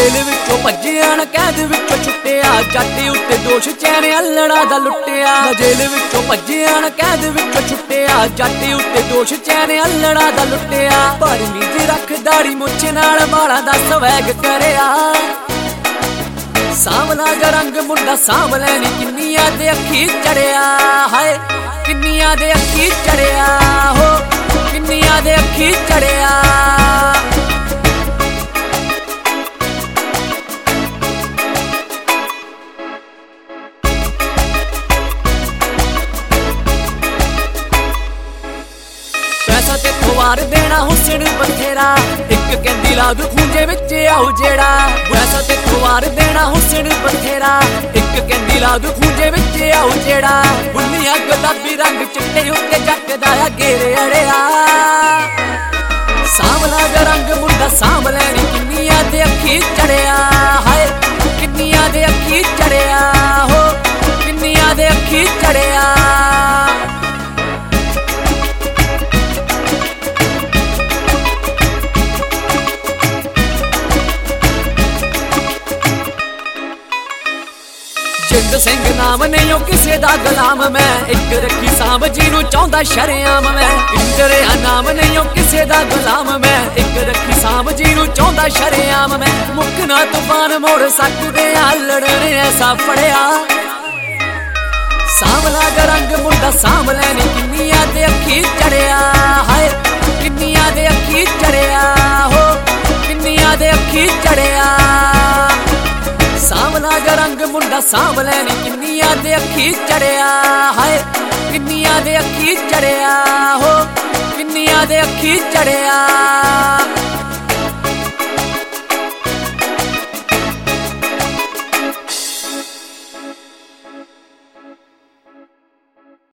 Jail विचों भज्जिया न कैद विचों छुट्टिया, जट उत्ते दोष चैन अल्लड़ा दा लुट्टिया। जेल विचों भज्जिया न कैद विचों छुट्टिया, जट उत्ते दोष चैन अल्लड़ा दा लुट्टिया। भरमी च रख दाड़ी मुछ नाल वालां दा स्वैग करिया, सांवला जा रंग मुंडा सांवले नी किन्नियां दे अखी चढ़िया। हाय किन्नियां दे अखी चढ़िया, हो किन्नियां दे अखी चढ़िया। पैसा ते खुवार देना हुस्न बथेरा, एक कहंदी ला दू खूंजे विच आऊ जेड़ा। पैसा ते खुवार देना हुस्न बथेरा, एक कहंदी ला दू खूंजे विच आऊ जेड़ा। बुल्लियां गुलाबी रंग चिट्टे उत्ते जटदा आ घेरे अड़िया, सांवला जा रंग मुंडा सांवले नी किन्नियां दे अखी चढ़िया। हाय किन्नियां दे अखी चढ़िया, हो किन्नियां दे अखी चढ़िया। जिंद सिंह नाम नहीं किसे दा गुलाम मैं, एक रखी सांभ जिन्नू चाहुंदा शरेआम मैं। इंदरिया नाम नहीं किसे दा गुलाम मैं, एक रखी सांभ जिन्नू चाहुंदा शरेआम मैं। मुकना तूफान मोड़ सकदे आ लड़ने ऐसा फड़िया, सांवला जा रंग मुंडा सांवले नी किन्नियां दे अखी चढ़िया। हाय किन्नियां दे अखी चढ़िया, हो किन्नियां दे अखी चढ़िया। सांवला जा रंग मुंडा सांवले नी किन्नियां दे अखी चढ़िया। हाय किन्नियां दे अखी चढ़िया, हो किन्नियां दे अखी चढ़िया।